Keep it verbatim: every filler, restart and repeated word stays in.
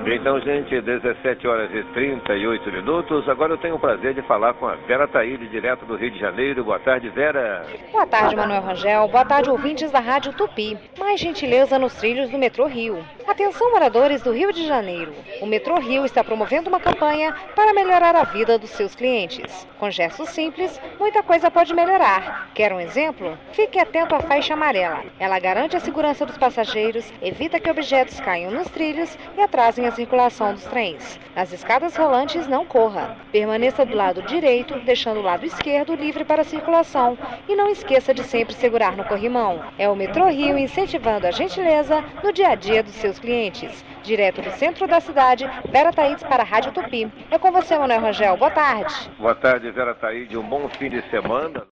Então, gente, dezessete horas e trinta e oito minutos. Agora eu tenho o prazer de falar com a Vera Taide, direto do Rio de Janeiro. Boa tarde, Vera. Boa tarde, Manuel Rangel. Boa tarde, ouvintes da Rádio Tupi. Mais gentileza nos trilhos do Metrô Rio. Atenção, moradores do Rio de Janeiro. O Metrô Rio está promovendo uma campanha para melhorar a vida dos seus clientes. Com gestos simples, muita coisa pode melhorar. Quer um exemplo? Fique atento à faixa amarela. Ela garante a segurança dos passageiros, evita que objetos caiam nos trilhos e atrasem a circulação dos trens. Nas escadas rolantes, não corra. Permaneça do lado direito, deixando o lado esquerdo livre para a circulação. E não esqueça de sempre segurar no corrimão. É o Metrô Rio incentivando a gentileza no dia a dia dos seus clientes. Direto do centro da cidade, Vera Taide para a Rádio Tupi. É com você, Manuel Rangel. Boa tarde. Boa tarde, Vera Taide. Um bom fim de semana.